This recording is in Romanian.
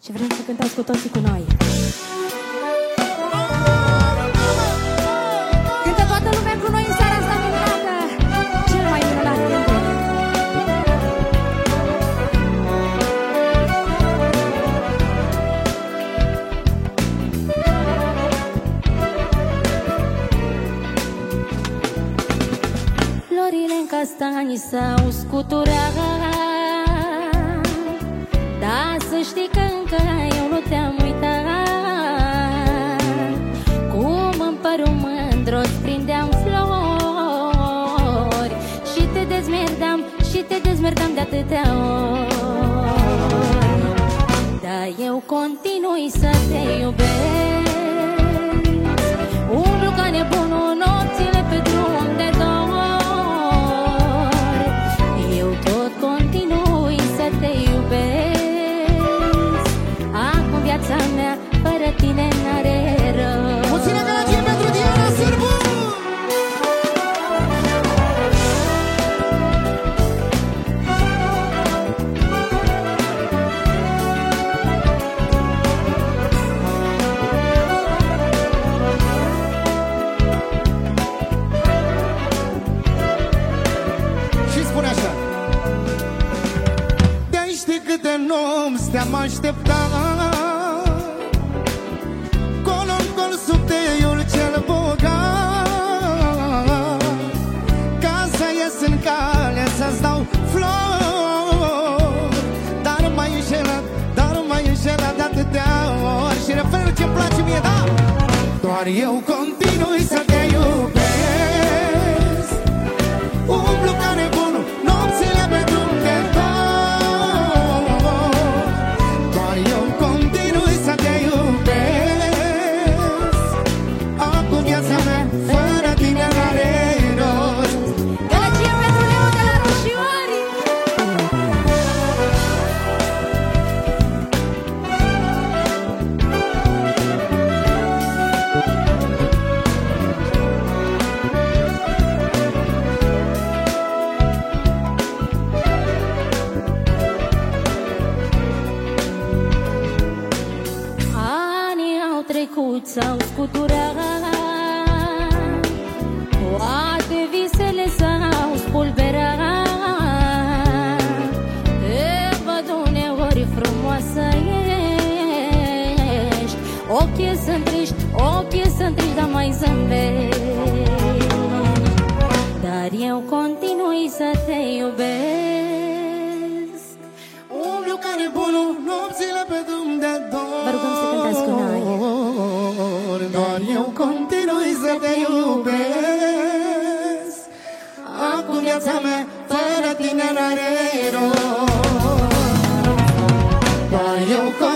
Și vrem să cântați cu toții cu noi. Cântă toată lumea cu noi în seara asta minunată. Cel mai minunat cântec. Florile în castani s-au scuturat, dar să știi că încă eu nu te-am uitat. Cum în părul mândru-ți prindeam flori și te dezmerdam de atâtea ori. Dar eu continui să te iubesc, umblu ca nebunul nopțile pe drum de dor. Eu tot continui să te iubesc, acum viața mea fără tine n-are rost. Puțină gălăgie pentru Diana Sârbu! Și spune așa: de-ai ști câte nopți te-am așteptat, col-în col sub teiul cel bogat, ca să ies în cale să-ți dau flori. Dar m-ai înșelat de atâtea ori. Și refrenul ce-mi place mie, da? Doar eu continui să te iubesc, umblu ca nebunul nopțile pe drum de dor. Doar eu continui să te iubesc, acum viața mea fără tine n-are rost. Gălăgie pentru Leo de la Roșiori. Anii au trecut, s-au scuturat, toate visele s-au spulberat. Te văd uneori frumoasă ești, ochii sunt triști, dar mai zâmbești. Dar eu continui să te iubesc, Umblu ca nebunul nopțile pe drum de dor. Vă rugăm să cântați cu noi. Doar eu continui să te iubesc, acum viața mea fără tine n-are rost. Doar eu